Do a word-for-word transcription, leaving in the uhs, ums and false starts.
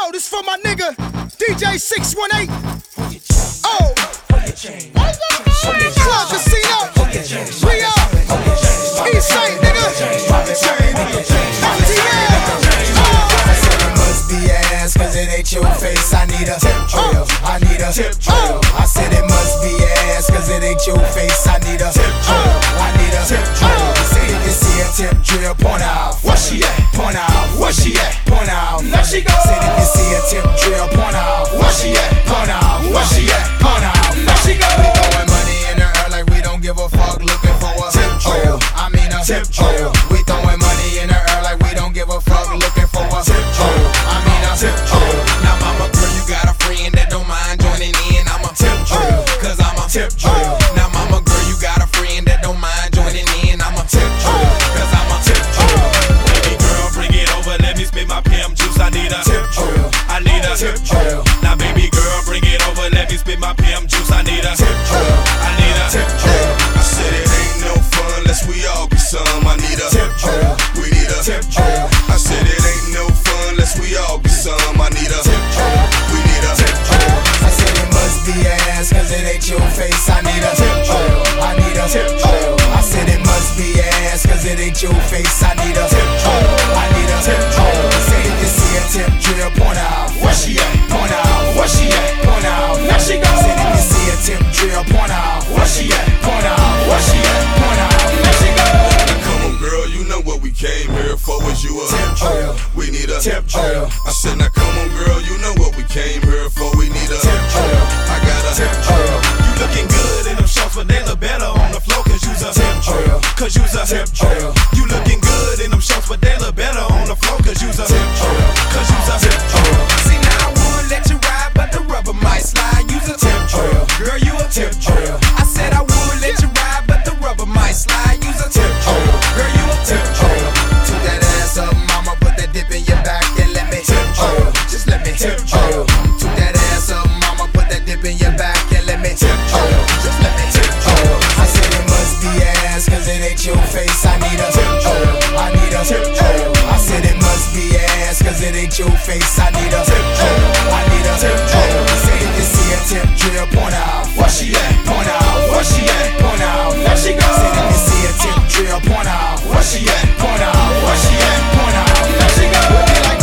Yo, this for my nigga, D J six one eight. Oh, Club Casino, we up, East Side, nigga. M T L. I said it must be ass, cause it ain't your face. I need a tip drill, I need a tip drill. I said it must be ass, cause it ain't your face. I need a tip drill, I need a tip drill. Say if you see a tip drill, point out. Where she at? Point out. Where she at? Point out. There she go. Say if you see a tip drill, point out. Where she at? Point out. Where she at? Point out. There she go. We throwing money in the air like we don't give a fuck, looking for a tip drill. I mean a tip drill. We throwing money in the air like we don't give a fuck, looking for a tip drill. I mean a tip drill. Now mama girl, you got a friend that don't mind joining in. I'm a tip drill, cause I'm a tip drill. Now mama girl, you got a friend that don't mind joining in. I'm a tip drill, cause I'm a tip drill. Baby girl, bring it over, let me spit my P M juice. I need a tip drill, I need a tip drill. Now baby girl, bring it over, let me spit my P M juice. I need a tip drill, I need a tip drill. I said it ain't no fun unless we all get some. I need a tip drill, we need a tip drill. I said it ain't no fun unless we all get some. I need a tip drill, we need a tip drill. I said it must be ass, cause it ain't your face. I need a tip drill, I need a tip drill. I said it must be ass, cause it ain't your face. I need a tip drill, I need a tip drill. Say if you see a tip drill, point out. Where she at? Point out. Where she at? Point out. There she go. Say if you see a tip drill, point out. Where she at? Point out. Where she at? Point out. There she go. Now come on girl, you know what we came here for. Is you a tip drill? We need a tip drill. I said now come on girl, you know what we came here for. We need a tip drill. I got a tip drill. You looking good in them shorts, but they look better on the floor. Cause you's a tip drill. Cause you's a tip drill. You looking good in them shorts, but they look better on the floor. Cause you's a tip drill. Cause you's a tip drill. See now I would let you ride, but the rubber might slide. You's a tip drill. Girl, you a tip drill. I said I would let you ride, but the rubber might slide. You's a tip drill. Girl, you a tip drill. Toot that ass up, mama, put that dip in your back and let me tip drill. Just let me tip drill. Toot that ass up, mama, put that dip in your back and let me tip drill. Just let me tip drill. I said it must be ass, cause it ain't your face. I need a tip drill. I need a tip drill. I said it must be ass, cause it ain't your face. I need a tip drill. I need a tip drill. Say if you see a tip drill, point out. Where she at? Point out. Where she at? Point out. There she go. Say if you see a tip drill, point out. Where she at? Point out. Where she at? Point out. There she go.